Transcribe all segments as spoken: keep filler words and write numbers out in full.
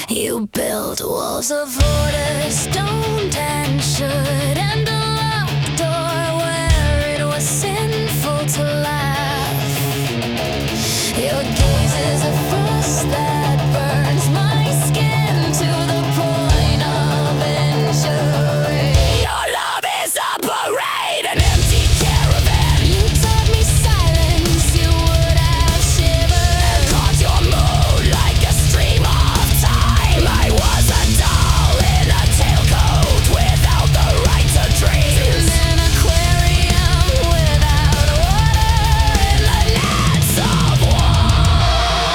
You built walls of order, stoned and should, and a locked door where it was sinful to laugh. Your gaze is a frost that burns my skin to the point of injury. Your love is a parade, an empty caravan. You taught me silence, you would have shivered, and caught your mood like a stream of time. I was a doll in a tailcoat without the right to dream, in an aquarium without water in the nets of war.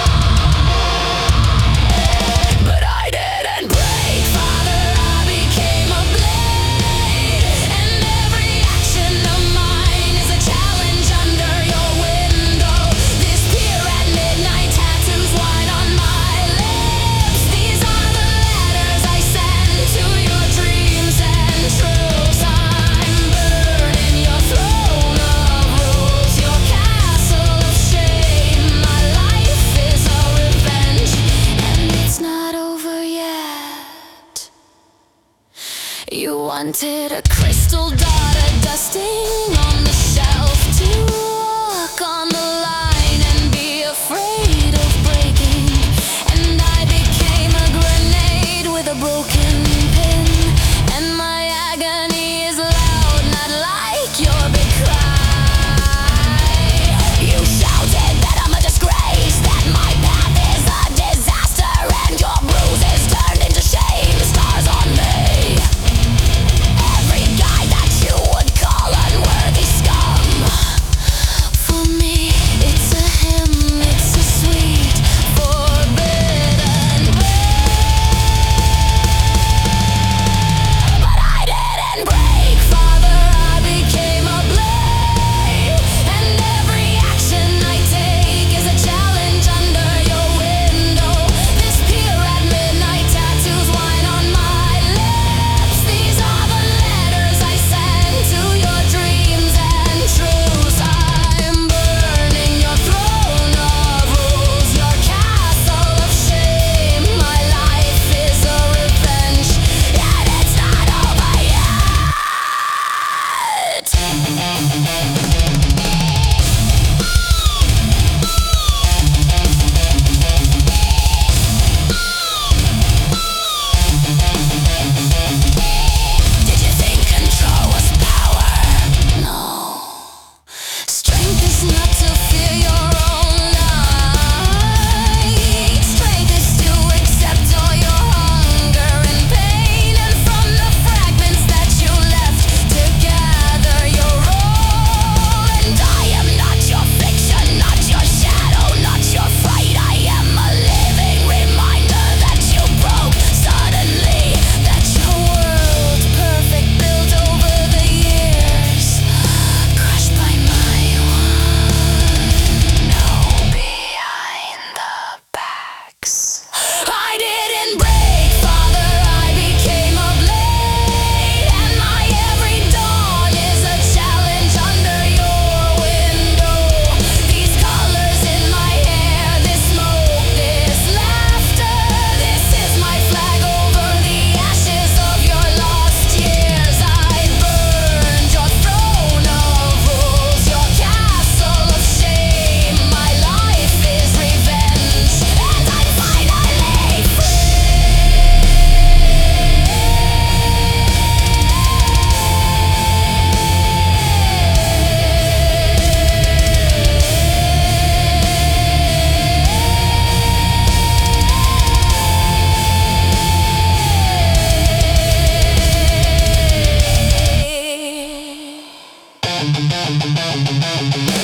But I didn't break, Father, I became a blade, and every action of mine is a challenge under your window. This pier at midnight, tattoos wine on my lips. These are the letters I send to your dreams and truths. I'm burning your throne of rules, your castle of shame. My life is a revenge, and it's not over yet. You wanted a crystal dot, a dusting on the shelf, to walk on the line and be afraid of breaking. And I became a grenade with a broken pin, and my agony is loud, not like your big cry. You shouted that I'm a disgrace, that my path is a disaster, and your bruises turned into shame, scars on me. Every guy that you would call unworthy scum. For me, it's a hymn, it's a sweet, forbidden prayer. But I didn't break, Father, I became a blade, and every action I take is a challenge under your window. This pier at midnight, tattoos wine on my lips. These are the letters I send to your dreams and truths. I'm burning your throne of rules, your castle of shame. My life is a revenge, and it's not over yet. Did you think control was power? No. Strength is not to fear your own light. Strength is to accept all your hunger and pain, and from the fragments that you left to gather your own. And I am not your fiction, not your shadow, not your fright. I am a living reminder that you broke suddenly, that your world perfect built over the years, crushed by my one. No behind the backs. I didn't break, Father, I became a blade, and my every dawn is a challenge under your window. These colors in my hair, this smoke, this laughter, this is my flag over the ashes of your lost years. I burned your throne of rules, your castle of shame. My life is revenge, and I'm finally free.